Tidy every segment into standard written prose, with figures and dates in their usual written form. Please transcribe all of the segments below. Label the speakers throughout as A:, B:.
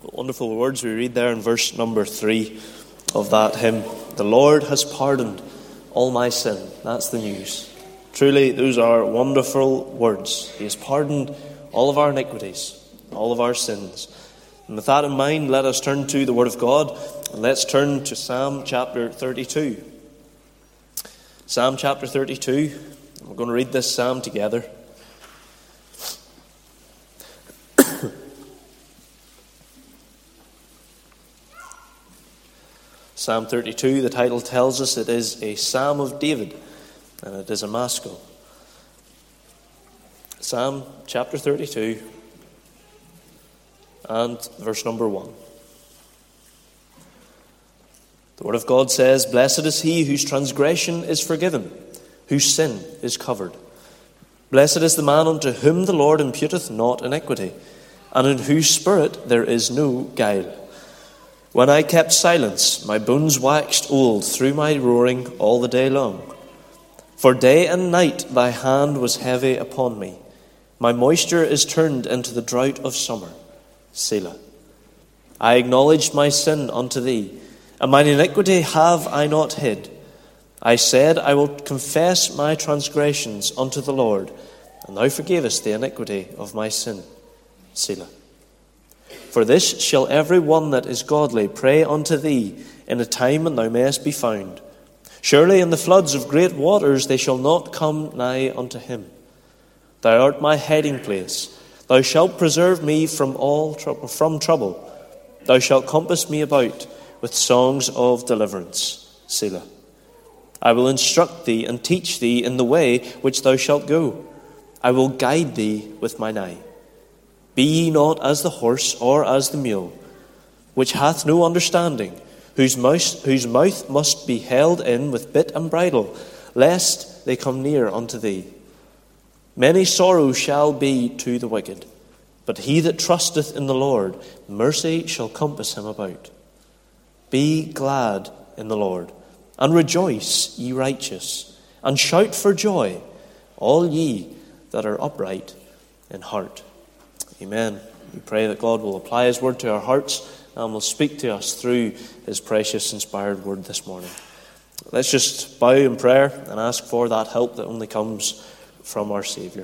A: Wonderful words we read there in verse number 3 of that hymn. The Lord has pardoned all my sin. That's the news. Truly, those are wonderful words. He has pardoned all of our iniquities, all of our sins. And with that in mind, let us turn to the Word of God, and let's turn to Psalm chapter 32. Psalm chapter 32. We're going to read this psalm together. Psalm 32, the title tells us it is a Psalm of David, and it is a maskil. Psalm chapter 32, and verse number 1. The Word of God says, "Blessed is he whose transgression is forgiven, whose sin is covered. Blessed is the man unto whom the Lord imputeth not iniquity, and in whose spirit there is no guile. When I kept silence, my bones waxed old through my roaring all the day long. For day and night thy hand was heavy upon me. My moisture is turned into the drought of summer. Selah. I acknowledged my sin unto thee, and mine iniquity have I not hid. I said, I will confess my transgressions unto the Lord, and thou forgavest the iniquity of my sin. Selah. For this shall every one that is godly pray unto thee in a time when thou mayest be found. Surely in the floods of great waters they shall not come nigh unto him. Thou art my hiding place. Thou shalt preserve me from trouble. Thou shalt compass me about with songs of deliverance. Selah. I will instruct thee and teach thee in the way which thou shalt go. I will guide thee with mine eye. Be ye not as the horse or as the mule, which hath no understanding, whose mouth must be held in with bit and bridle, lest they come near unto thee. Many sorrows shall be to the wicked, but he that trusteth in the Lord, mercy shall compass him about. Be glad in the Lord, and rejoice, ye righteous, and shout for joy, all ye that are upright in heart." Amen. We pray that God will apply His word to our hearts and will speak to us through His precious inspired word this morning. Let's just bow in prayer and ask for that help that only comes from our Saviour.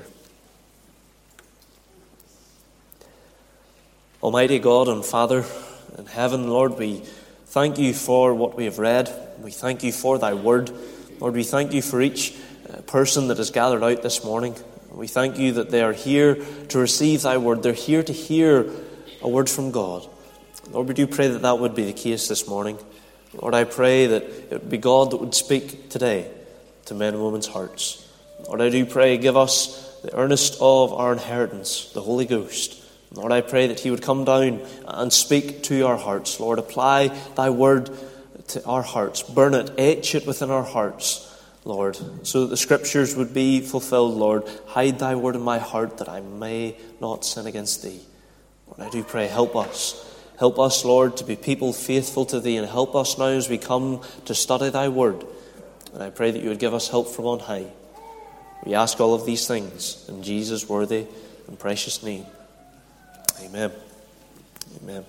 A: Almighty God and Father in heaven, Lord, we thank you for what we have read. We thank you for thy word. Lord, we thank you for each person that is gathered out this morning. We thank you that they are here to receive thy word. They're here to hear a word from God. Lord, we do pray that that would be the case this morning. Lord, I pray that it would be God that would speak today to men and women's hearts. Lord, I do pray, give us the earnest of our inheritance, the Holy Ghost. Lord, I pray that he would come down and speak to our hearts. Lord, apply thy word to our hearts. Burn it, etch it within our hearts, Lord, so that the scriptures would be fulfilled. Lord, hide thy word in my heart that I may not sin against thee. Lord, I do pray, help us. Help us, Lord, to be people faithful to thee, and help us now as we come to study thy word. And I pray that you would give us help from on high. We ask all of these things in Jesus' worthy and precious name. Amen. Amen.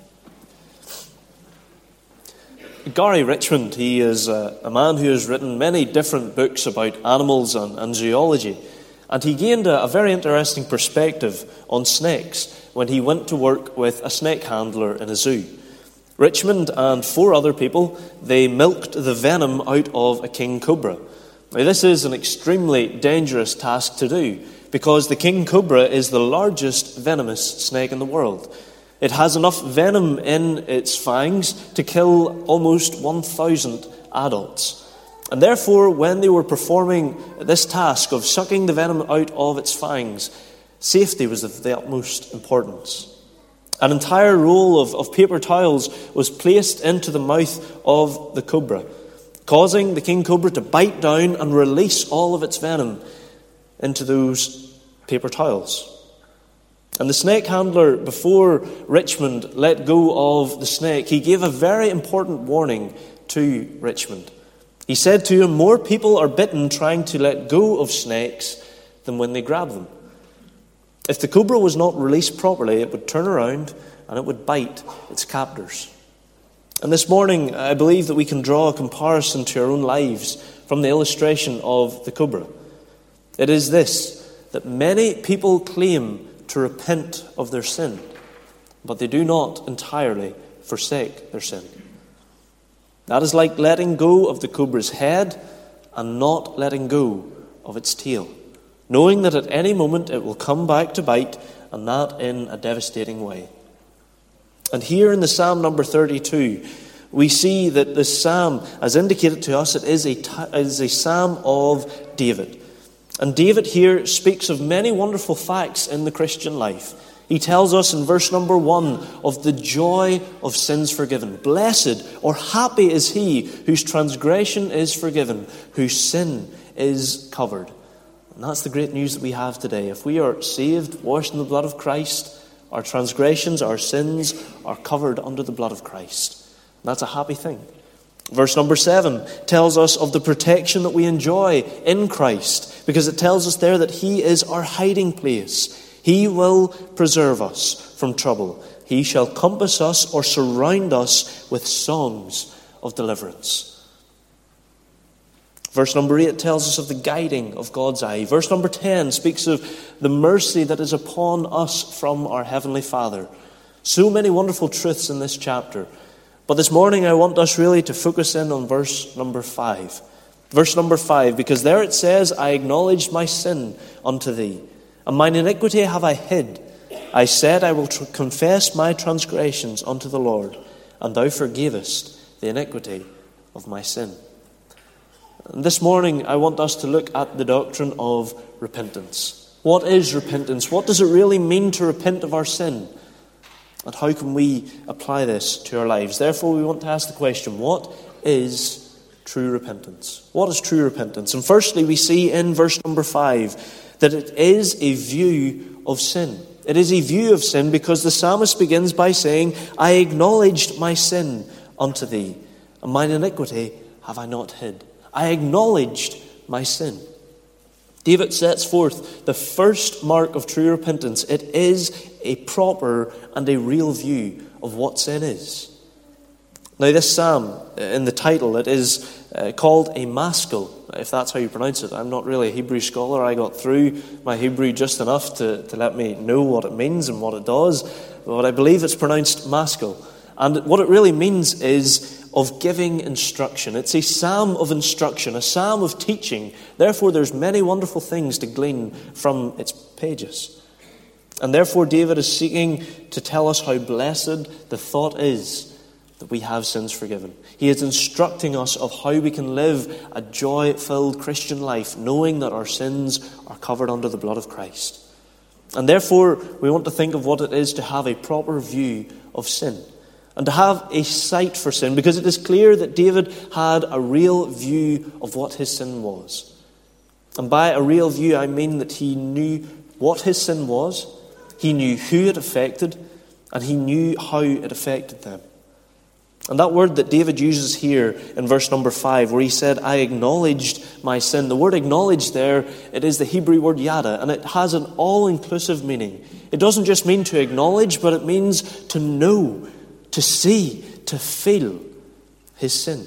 A: Gary Richmond, he is a man who has written many different books about animals and zoology, and he gained a very interesting perspective on snakes when he went to work with a snake handler in a zoo. Richmond and 4 other people, they milked the venom out of a king cobra. Now, this is an extremely dangerous task to do because the king cobra is the largest venomous snake in the world. It has enough venom in its fangs to kill almost 1,000 adults. And therefore, when they were performing this task of sucking the venom out of its fangs, safety was of the utmost importance. An entire roll of paper towels was placed into the mouth of the cobra, causing the king cobra to bite down and release all of its venom into those paper towels. And the snake handler, before Richmond let go of the snake, he gave a very important warning to Richmond. He said to him, more people are bitten trying to let go of snakes than when they grab them. If the cobra was not released properly, it would turn around and it would bite its captors. And this morning, I believe that we can draw a comparison to our own lives from the illustration of the cobra. It is this, that many people claim to repent of their sin, but they do not entirely forsake their sin. That is like letting go of the cobra's head and not letting go of its tail, knowing that at any moment it will come back to bite, and that in a devastating way. And here in the Psalm number 32, we see that this psalm, as indicated to us, it is a psalm of David. And David here speaks of many wonderful facts in the Christian life. He tells us in verse number 1 of the joy of sins forgiven. Blessed or happy is he whose transgression is forgiven, whose sin is covered. And that's the great news that we have today. If we are saved, washed in the blood of Christ, our transgressions, our sins are covered under the blood of Christ. And that's a happy thing. Verse number 7 tells us of the protection that we enjoy in Christ, because it tells us there that he is our hiding place. He will preserve us from trouble. He shall compass us or surround us with songs of deliverance. Verse number 8 tells us of the guiding of God's eye. Verse number 10 speaks of the mercy that is upon us from our Heavenly Father. So many wonderful truths in this chapter. But this morning I want us really to focus in on verse number 5. Verse number 5, because there it says, I acknowledged my sin unto thee, and mine iniquity have I hid. I said, I will confess my transgressions unto the Lord, and thou forgavest the iniquity of my sin. And this morning I want us to look at the doctrine of repentance. What is repentance? What does it really mean to repent of our sin? And how can we apply this to our lives? Therefore, we want to ask the question, what is true repentance? What is true repentance? And firstly, we see in verse number 5 that it is a view of sin. It is a view of sin because the psalmist begins by saying, I acknowledged my sin unto thee, and mine iniquity have I not hid. I acknowledged my sin. David sets forth the first mark of true repentance. It is a proper and a real view of what sin is. Now this psalm, in the title, it is called a maskil, if that's how you pronounce it. I'm not really a Hebrew scholar. I got through my Hebrew just enough to let me know what it means and what it does. But I believe it's pronounced maskil. And what it really means is of giving instruction. It's a psalm of instruction, a psalm of teaching. Therefore, there's many wonderful things to glean from its pages. And therefore, David is seeking to tell us how blessed the thought is that we have sins forgiven. He is instructing us of how we can live a joy-filled Christian life, knowing that our sins are covered under the blood of Christ. And therefore, we want to think of what it is to have a proper view of sin, and to have a sight for sin, because it is clear that David had a real view of what his sin was. And by a real view, I mean that he knew what his sin was, he knew who it affected, and he knew how it affected them. And that word that David uses here in verse number 5, where he said, I acknowledged my sin. The word acknowledge there, it is the Hebrew word yada, and it has an all-inclusive meaning. It doesn't just mean to acknowledge, but it means to know, to see, to feel his sin.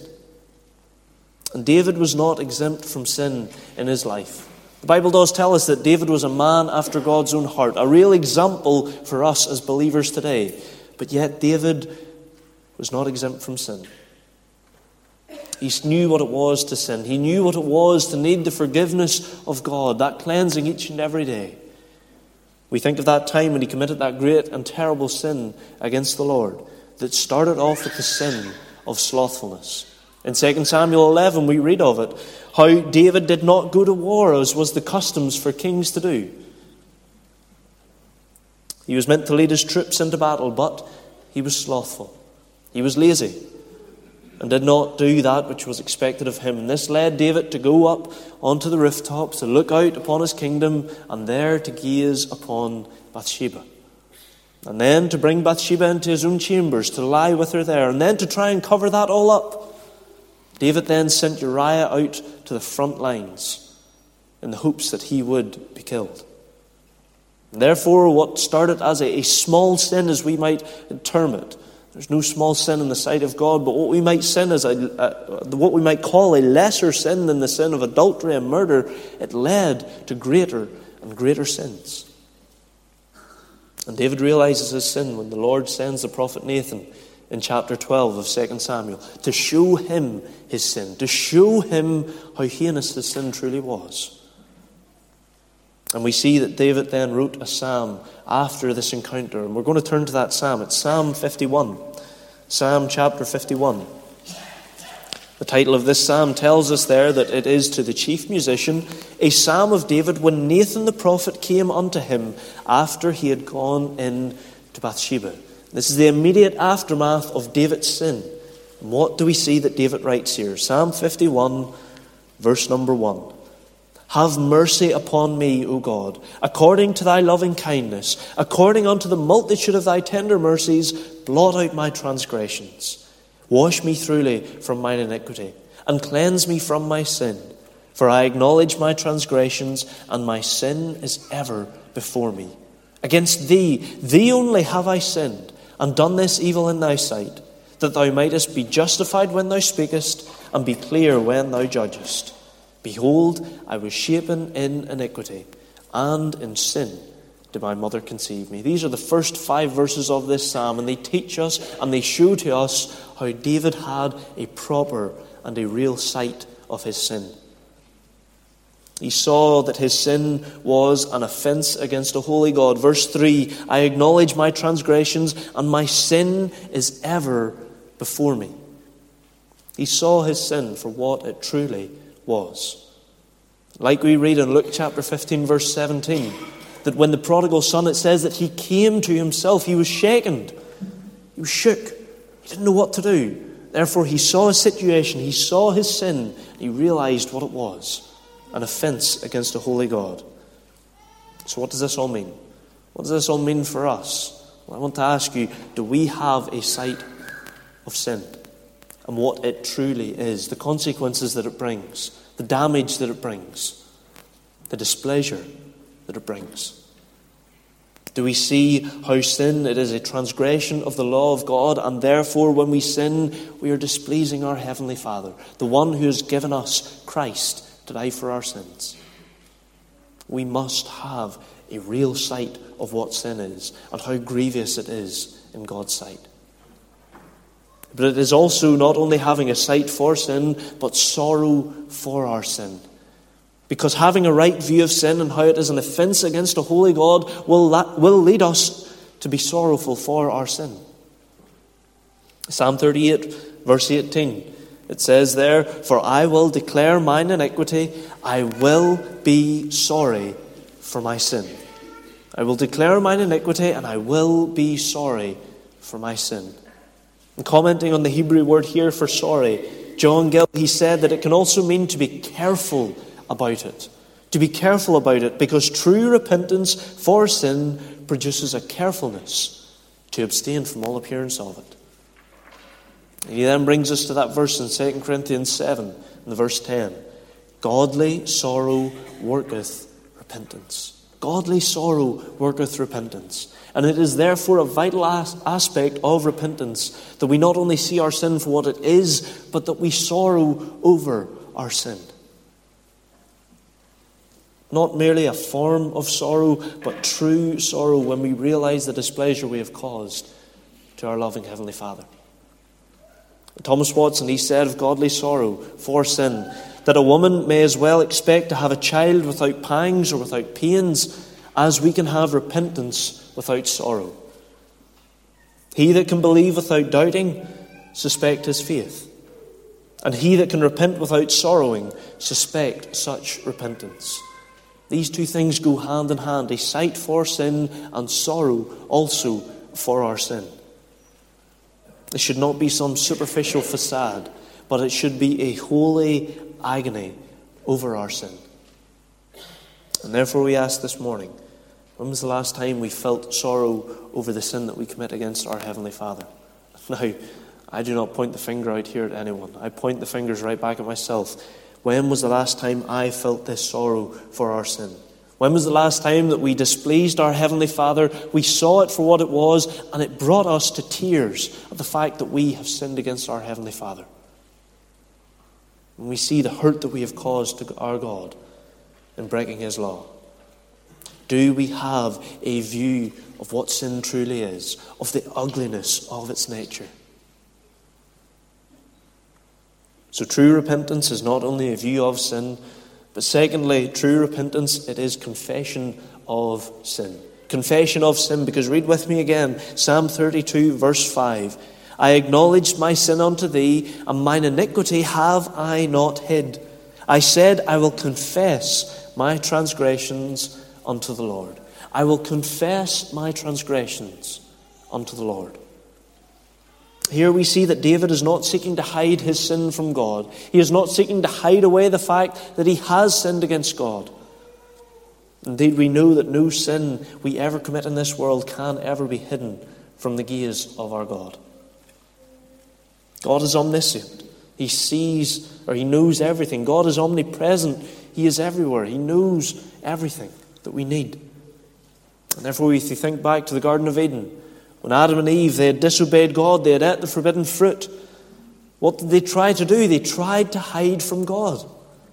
A: And David was not exempt from sin in his life. The Bible does tell us that David was a man after God's own heart, a real example for us as believers today. But yet David was not exempt from sin. He knew what it was to sin. He knew what it was to need the forgiveness of God, that cleansing each and every day. We think of that time when he committed that great and terrible sin against the Lord that started off with the sin of slothfulness. In 2 Samuel 11 we read of it, how David did not go to war as was the customs for kings to do. He was meant to lead his troops into battle, but he was slothful. He was lazy and did not do that which was expected of him. And this led David to go up onto the rooftop, to look out upon his kingdom, and there to gaze upon Bathsheba. And then to bring Bathsheba into his own chambers, to lie with her there, and then to try and cover that all up. David then sent Uriah out to the front lines in the hopes that he would be killed. Therefore, what started as a small sin, as we might term it, there's no small sin in the sight of God, but what we might what we might call a lesser sin than the sin of adultery and murder, it led to greater and greater sins. And David realizes his sin when the Lord sends the prophet Nathan in chapter 12 of 2 Samuel to show him his sin, to show him how heinous his sin truly was. And we see that David then wrote a psalm after this encounter. And we're going to turn to that psalm. It's Psalm 51. Psalm chapter 51. The title of this psalm tells us there that it is to the chief musician, a psalm of David when Nathan the prophet came unto him after he had gone in to Bathsheba. This is the immediate aftermath of David's sin. And what do we see that David writes here? Psalm 51, verse number 1. Have mercy upon me, O God, according to thy loving kindness, according unto the multitude of thy tender mercies, blot out my transgressions. Wash me thoroughly from mine iniquity, and cleanse me from my sin. For I acknowledge my transgressions, and my sin is ever before me. Against thee only have I sinned, and done this evil in thy sight, that thou mightest be justified when thou speakest, and be clear when thou judgest. Behold, I was shapen in iniquity, and in sin did my mother conceive me. These are the first 5 verses of this psalm, and they teach us and they show to us how David had a proper and a real sight of his sin. He saw that his sin was an offence against a holy God. Verse 3, I acknowledge my transgressions, and my sin is ever before me. He saw his sin for what it truly was. Like we read in Luke chapter 15 verse 17, that when the prodigal son, it says that he came to himself, he was shaken, he was shook, he didn't know what to do. Therefore he saw his situation, he saw his sin, and he realized what it was, an offense against a holy God. So what does this all mean? What does this all mean for us? Well, I want to ask you, do we have a sight of sin? And what it truly is, the consequences that it brings, the damage that it brings, the displeasure that it brings. Do we see how sin, it is a transgression of the law of God, and therefore when we sin, we are displeasing our Heavenly Father, the one who has given us Christ to die for our sins? We must have a real sight of what sin is and how grievous it is in God's sight. But it is also not only having a sight for sin, but sorrow for our sin. Because having a right view of sin and how it is an offence against a holy God will lead us to be sorrowful for our sin. Psalm 38, verse 18, it says there, For I will declare mine iniquity, I will be sorry for my sin. I will declare mine iniquity, and I will be sorry for my sin. And commenting on the Hebrew word here for sorry, John Gill, he said that it can also mean to be careful about it. To be careful about it, because true repentance for sin produces a carefulness to abstain from all appearance of it. And he then brings us to that verse in 2 Corinthians 7, in verse 10. Godly sorrow worketh repentance. Godly sorrow worketh repentance. And it is therefore a vital aspect of repentance that we not only see our sin for what it is, but that we sorrow over our sin. Not merely a form of sorrow, but true sorrow when we realize the displeasure we have caused to our loving Heavenly Father. Thomas Watson, he said of godly sorrow for sin, that a woman may as well expect to have a child without pangs or without pains as we can have repentance without sorrow. He that can believe without doubting, suspect his faith. And he that can repent without sorrowing, suspect such repentance. These two things go hand in hand, a sight for sin and sorrow also for our sin. It should not be some superficial facade, but it should be a holy agony over our sin. And therefore we ask this morning, when was the last time we felt sorrow over the sin that we commit against our Heavenly Father? Now, I do not point the finger out here at anyone. I point the fingers right back at myself. When was the last time I felt this sorrow for our sin? When was the last time that we displeased our Heavenly Father? We saw it for what it was, and it brought us to tears at the fact that we have sinned against our Heavenly Father. When we see the hurt that we have caused to our God in breaking His law. Do we have a view of what sin truly is, of the ugliness of its nature? So true repentance is not only a view of sin, but secondly, true repentance, it is confession of sin. Confession of sin, because read with me again, Psalm 32, verse 5. I acknowledged my sin unto thee, and mine iniquity have I not hid. I said, I will confess my transgressions unto the Lord. I will confess my transgressions unto the Lord. Here we see that David is not seeking to hide his sin from God. He is not seeking to hide away the fact that he has sinned against God. Indeed, we know that no sin we ever commit in this world can ever be hidden from the gaze of our God. God is omniscient. He sees, or He knows everything. God is omnipresent. He is everywhere. He knows everything that we need. And therefore, if you think back to the Garden of Eden, when Adam and Eve, they had disobeyed God, they had ate the forbidden fruit. What did they try to do? They tried to hide from God.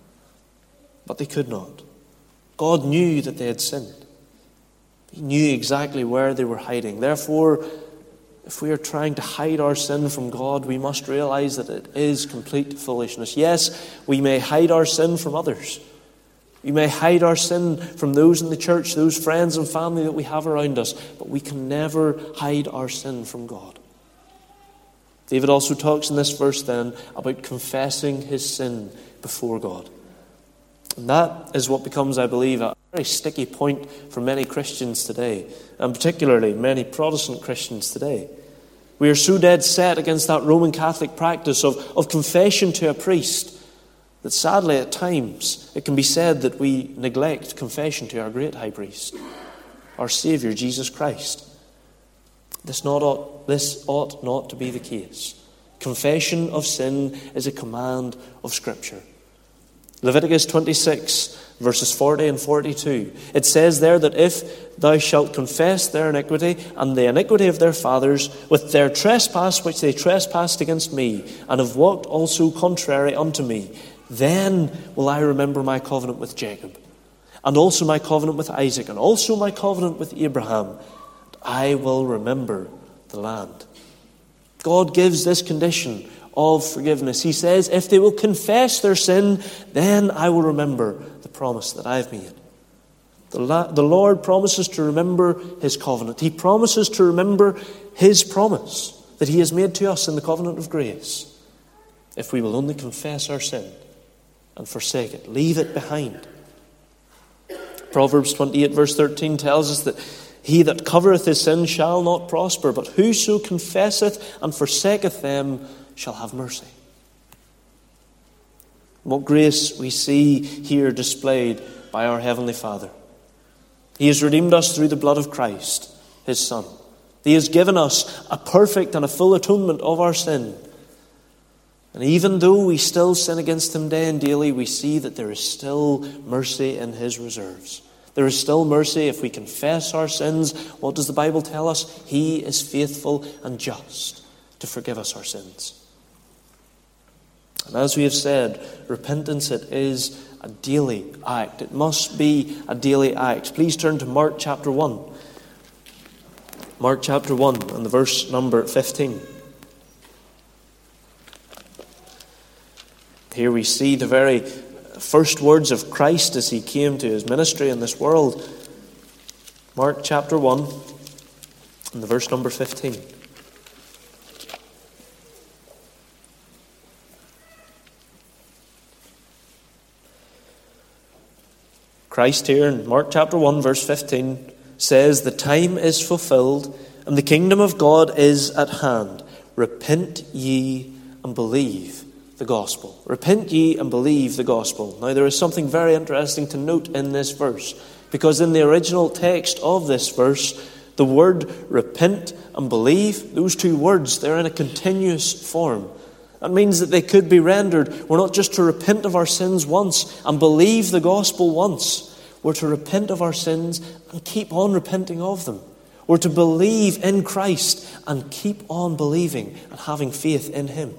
A: But they could not. God knew that they had sinned. He knew exactly where they were hiding. Therefore, if we are trying to hide our sin from God, we must realize that it is complete foolishness. Yes, we may hide our sin from others. We may hide our sin from those in the church, those friends and family that we have around us, but we can never hide our sin from God. David also talks in this verse then about confessing his sin before God. And that is what becomes, I believe, a very sticky point for many Christians today, and particularly many Protestant Christians today. We are so dead set against that Roman Catholic practice of confession to a priest that sadly at times it can be said that we neglect confession to our great high priest, our Saviour, Jesus Christ. This ought not to be the case. Confession of sin is a command of Scripture. Leviticus 26, verses 40 and 42. It says there that if thou shalt confess their iniquity and the iniquity of their fathers with their trespass which they trespassed against me, and have walked also contrary unto me, then will I remember my covenant with Jacob, and also my covenant with Isaac, and also my covenant with Abraham. And I will remember the land. God gives this condition of forgiveness. He says, if they will confess their sin, then I will remember the promise that I have made. The Lord promises to remember His covenant. He promises to remember His promise that He has made to us in the covenant of grace, if we will only confess our sin and forsake it, leave it behind. Proverbs 28 verse 13 tells us that he that covereth his sin shall not prosper, but whoso confesseth and forsaketh them shall have mercy. What grace we see here displayed by our Heavenly Father. He has redeemed us through the blood of Christ, His Son. He has given us a perfect and a full atonement of our sin. And even though we still sin against Him day and daily, we see that there is still mercy in His reserves. There is still mercy if we confess our sins. What does the Bible tell us? He is faithful and just to forgive us our sins. And as we have said, repentance, it is a daily act. It must be a daily act. Please turn to Mark chapter 1. Mark chapter 1 and the verse number 15. Here we see the very first words of Christ as He came to His ministry in this world. Mark chapter 1 and the verse number 15. Christ here in Mark chapter 1 verse 15 says, the time is fulfilled and the kingdom of God is at hand. Repent ye and believe the gospel. Repent ye and believe the gospel. Now there is something very interesting to note in this verse, because in the original text of this verse, the word repent and believe, those two words, they're in a continuous form. That means that they could be rendered, we're not just to repent of our sins once and believe the gospel once. We're to repent of our sins and keep on repenting of them. We're to believe in Christ and keep on believing and having faith in him.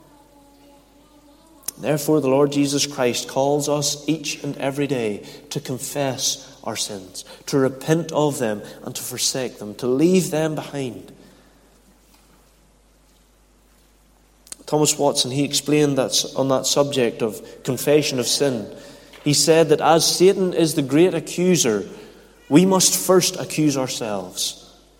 A: Therefore, the Lord Jesus Christ calls us each and every day to confess our sins, to repent of them and to forsake them, to leave them behind. Thomas Watson, he explained that on that subject of confession of sin. He said that as Satan is the great accuser, we must first accuse ourselves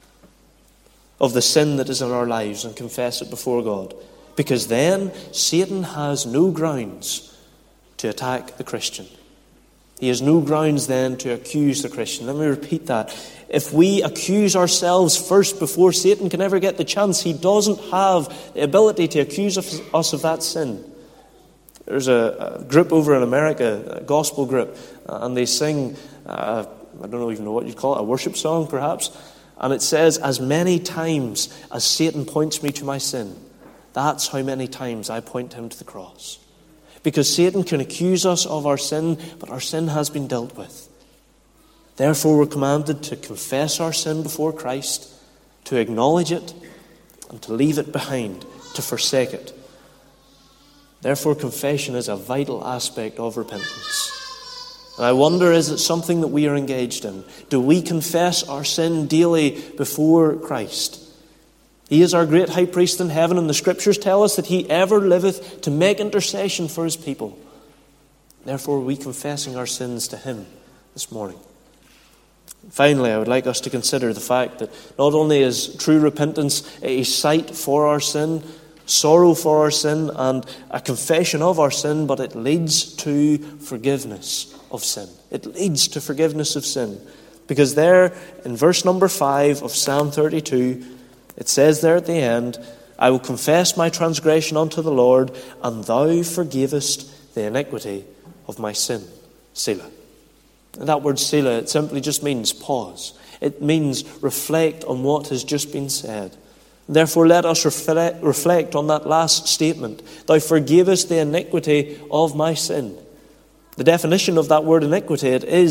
A: of the sin that is in our lives and confess it before God. Because then Satan has no grounds to attack the Christian. He has no grounds then to accuse the Christian. Let me repeat that. If we accuse ourselves first before Satan can ever get the chance, he doesn't have the ability to accuse us of that sin. There's a group over in America, a gospel group, and they sing, I don't even know what you'd call it, a worship song perhaps, and it says, "As many times as Satan points me to my sin, that's how many times I point him to the cross." Because Satan can accuse us of our sin, but our sin has been dealt with. Therefore, we're commanded to confess our sin before Christ, to acknowledge it, and to leave it behind, to forsake it. Therefore, confession is a vital aspect of repentance. And I wonder, is it something that we are engaged in? Do we confess our sin daily before Christ? He is our great high priest in heaven, and the Scriptures tell us that he ever liveth to make intercession for his people. Therefore, are we confessing our sins to him this morning? Finally, I would like us to consider the fact that not only is true repentance a sight for our sin, sorrow for our sin, and a confession of our sin, but it leads to forgiveness of sin. It leads to forgiveness of sin. Because there, in verse number 5 of Psalm 32, it says there at the end, "I will confess my transgression unto the Lord, and thou forgavest the iniquity of my sin." Selah. And that word Selah, it simply just means pause. It means reflect on what has just been said. Therefore, let us reflect on that last statement. Thou forgavest the iniquity of my sin. The definition of that word iniquity,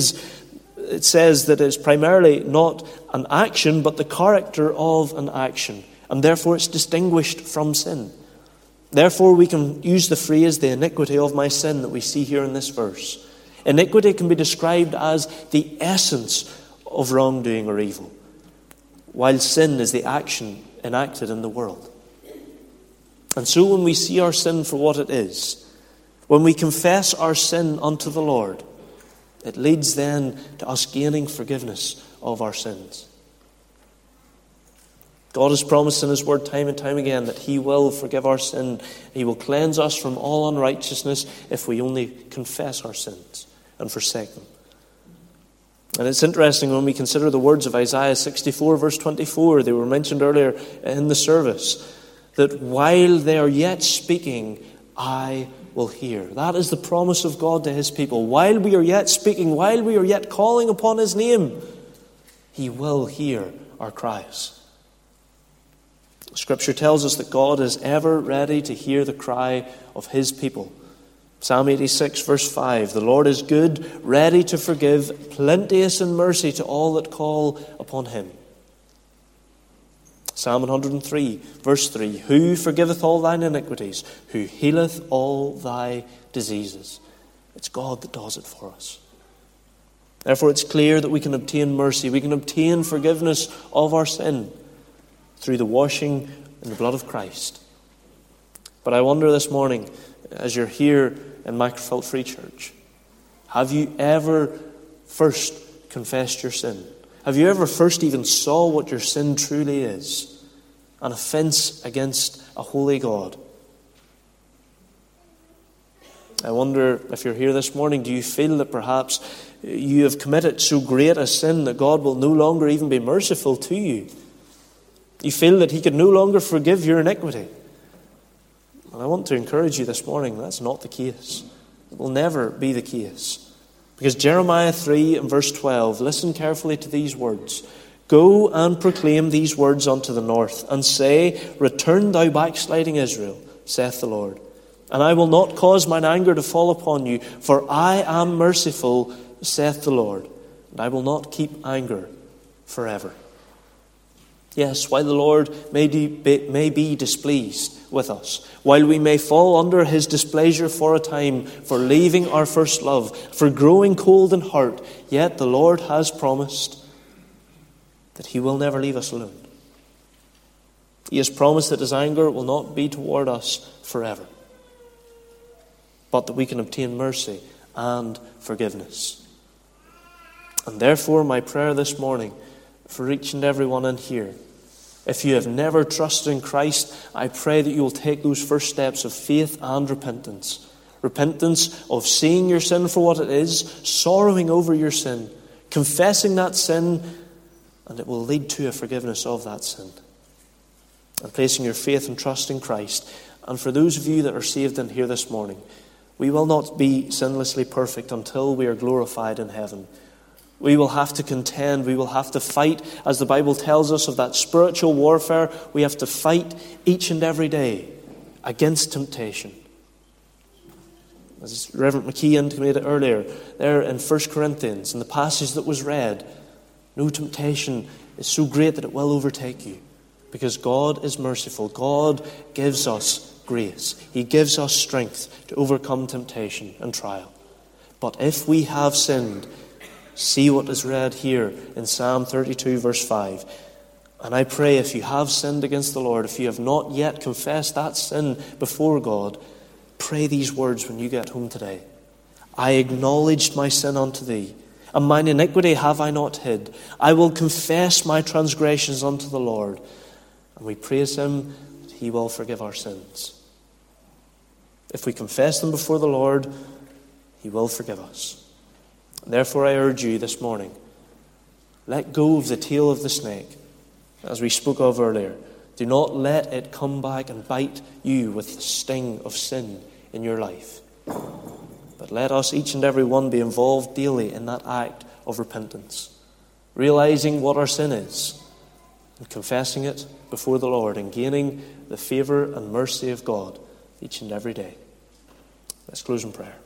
A: it says that it's primarily not an action, but the character of an action. And therefore, it's distinguished from sin. Therefore, we can use the phrase, the iniquity of my sin, that we see here in this verse. Iniquity can be described as the essence of wrongdoing or evil, while sin is the action enacted in the world. And so when we see our sin for what it is, when we confess our sin unto the Lord, it leads then to us gaining forgiveness of our sins. God has promised in his word time and time again that he will forgive our sin. He will cleanse us from all unrighteousness if we only confess our sins and forsake them. And it's interesting when we consider the words of Isaiah 64 verse 24, they were mentioned earlier in the service, that while they are yet speaking, I will hear. That is the promise of God to his people. While we are yet speaking, while we are yet calling upon his name, he will hear our cries. Scripture tells us that God is ever ready to hear the cry of his people. Psalm 86 verse 5, "The Lord is good, ready to forgive, plenteous in mercy to all that call upon him." Psalm 103 verse 3, "Who forgiveth all thine iniquities, who healeth all thy diseases." It's God that does it for us. Therefore, it's clear that we can obtain mercy, we can obtain forgiveness of our sin through the washing in the blood of Christ. But I wonder this morning, as you're here in Macclesfield Free Church, have you ever first confessed your sin? Have you ever first even saw what your sin truly is? An offense against a holy God. I wonder if you're here this morning, do you feel that perhaps you have committed so great a sin that God will no longer even be merciful to you? You feel that he could no longer forgive your iniquity. And I want to encourage you this morning, that's not the case. It will never be the case. Because Jeremiah 3 and verse 12, listen carefully to these words. "Go and proclaim these words unto the north, and say, Return thou backsliding Israel, saith the Lord. And I will not cause mine anger to fall upon you, for I am merciful, saith the Lord, and I will not keep anger forever. Yes, while the Lord may be displeased with us, while we may fall under his displeasure for a time, for leaving our first love, for growing cold in heart, yet the Lord has promised that he will never leave us alone. He has promised that his anger will not be toward us forever, but that we can obtain mercy and forgiveness. And therefore, my prayer this morning for each and every one in here, if you have never trusted in Christ, I pray that you will take those first steps of faith and repentance. Repentance of seeing your sin for what it is, sorrowing over your sin, confessing that sin, and it will lead to a forgiveness of that sin. And placing your faith and trust in Christ. And for those of you that are saved in here this morning, we will not be sinlessly perfect until we are glorified in heaven. We will have to contend, we will have to fight, as the Bible tells us of that spiritual warfare. We have to fight each and every day against temptation. As Reverend McKee intimated earlier, there in 1 Corinthians, in the passage that was read, no temptation is so great that it will overtake you, because God is merciful. God gives us grace. He gives us strength to overcome temptation and trial. But if we have sinned, see what is read here in Psalm 32 verse 5. And I pray, if you have sinned against the Lord, if you have not yet confessed that sin before God, pray these words when you get home today. I acknowledged my sin unto thee, and mine iniquity have I not hid. I will confess my transgressions unto the Lord. And we praise him that he will forgive our sins. If we confess them before the Lord, he will forgive us. Therefore, I urge you this morning, let go of the tail of the snake, as we spoke of earlier. Do not let it come back and bite you with the sting of sin in your life. But let us, each and every one, be involved daily in that act of repentance, realizing what our sin is, and confessing it before the Lord, and gaining the favour and mercy of God each and every day. Let's close in prayer.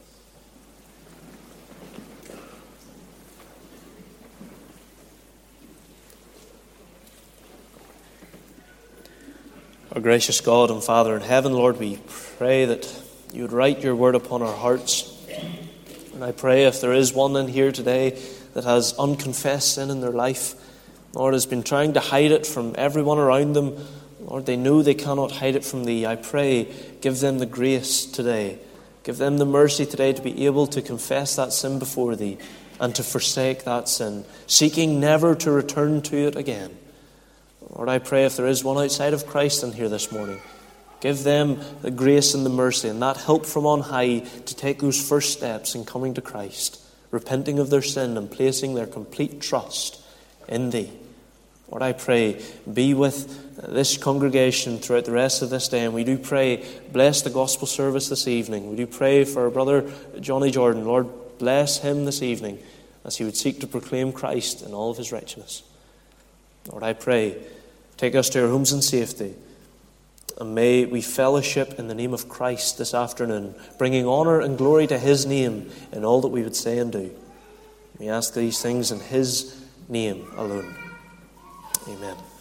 A: Our gracious God and Father in heaven, Lord, we pray that you would write your word upon our hearts. And I pray if there is one in here today that has unconfessed sin in their life, Lord, has been trying to hide it from everyone around them, Lord, they know they cannot hide it from thee. I pray, give them the grace today. Give them the mercy today to be able to confess that sin before thee and to forsake that sin, seeking never to return to it again. Lord, I pray if there is one outside of Christ in here this morning, give them the grace and the mercy and that help from on high to take those first steps in coming to Christ, repenting of their sin and placing their complete trust in thee. Lord, I pray, be with this congregation throughout the rest of this day. And we do pray, bless the gospel service this evening. We do pray for our brother Johnny Jordan. Lord, bless him this evening as he would seek to proclaim Christ in all of his richness. Lord, I pray, take us to our homes in safety. And may we fellowship in the name of Christ this afternoon, bringing honour and glory to his name in all that we would say and do. We ask these things in his name alone. Amen.